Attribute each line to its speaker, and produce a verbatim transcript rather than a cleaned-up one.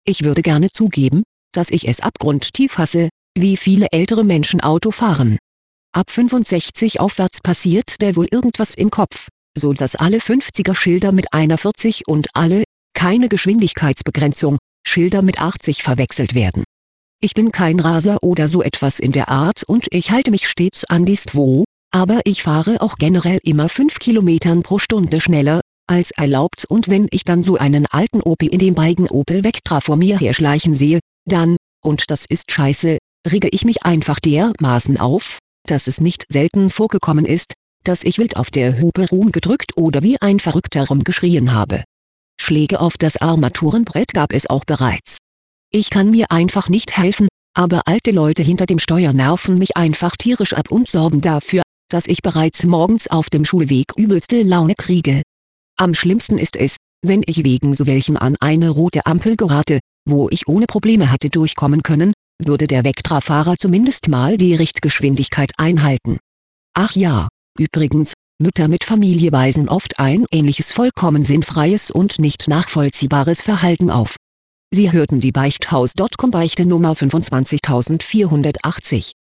Speaker 1: Ich würde gerne zugeben, dass ich es abgrundtief hasse, wie viele ältere Menschen Auto fahren. Ab fünfundsechzig aufwärts passiert der wohl irgendwas im Kopf, so dass alle fünfziger Schilder mit einer vierzig und alle, keine Geschwindigkeitsbegrenzung, Schilder mit achtzig verwechselt werden. Ich bin kein Raser oder so etwas in der Art und ich halte mich stets an die Sto, aber ich fahre auch generell immer fünf Kilometer pro Stunde schneller als erlaubt, und wenn ich dann so einen alten Opi in dem beigen Opel Vectra vor mir herschleichen sehe, dann, und das ist scheiße, rege ich mich einfach dermaßen auf, dass es nicht selten vorgekommen ist, dass ich wild auf der Hupe rumgedrückt oder wie ein Verrückter rumgeschrien habe. Schläge auf das Armaturenbrett gab es auch bereits. Ich kann mir einfach nicht helfen, aber alte Leute hinter dem Steuer nerven mich einfach tierisch ab und sorgen dafür, dass ich bereits morgens auf dem Schulweg übelste Laune kriege. Am schlimmsten ist es, wenn ich wegen so welchen an eine rote Ampel gerate, wo ich ohne Probleme hatte durchkommen können, würde der Vectra-Fahrer zumindest mal die Richtgeschwindigkeit einhalten. Ach ja, übrigens, Mütter mit Familie weisen oft ein ähnliches vollkommen sinnfreies und nicht nachvollziehbares Verhalten auf. Sie hörten die Beichthaus Punkt com Beichte Nummer fünfundzwanzigtausendvierhundertachtzig.